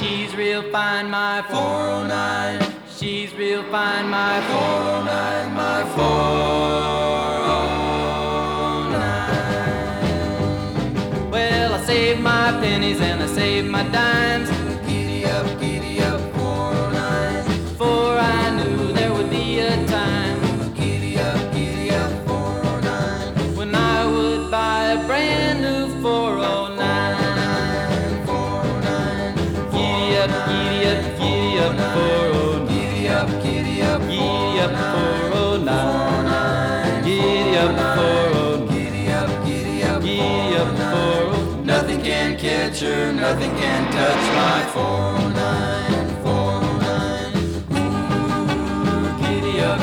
She's real fine, my 409. She's real fine, my 409, my 409. Well, I saved my pennies and I saved my dimes. Giddy up, 409. For I knew there would be a time. Giddy up, 409. When I would buy a brand new 409. 409. Giddy up, 409. Giddy up, 409. Giddy up, 409. Giddy up, 409. Nothing can catch her, nothing can touch my 409, 409. Ooh, giddy up,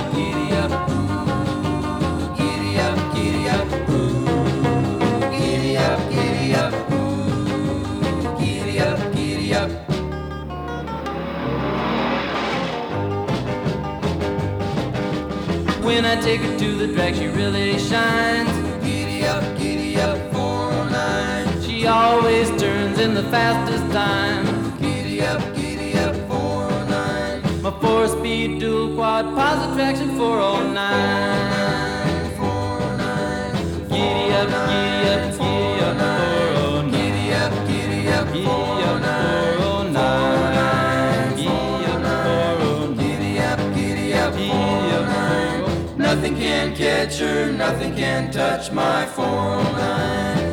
ooh, giddy up, ooh, giddy up, ooh, giddy up. When I take her to the drag, she really shines. Giddy up, 409. She always turns in the fastest time. Giddy up, 409. My 4-speed dual quad positive traction 409. 409. Giddy up, 409. Giddy up, 409. Giddy up, 409. Nothing can catch her, nothing can touch my 409.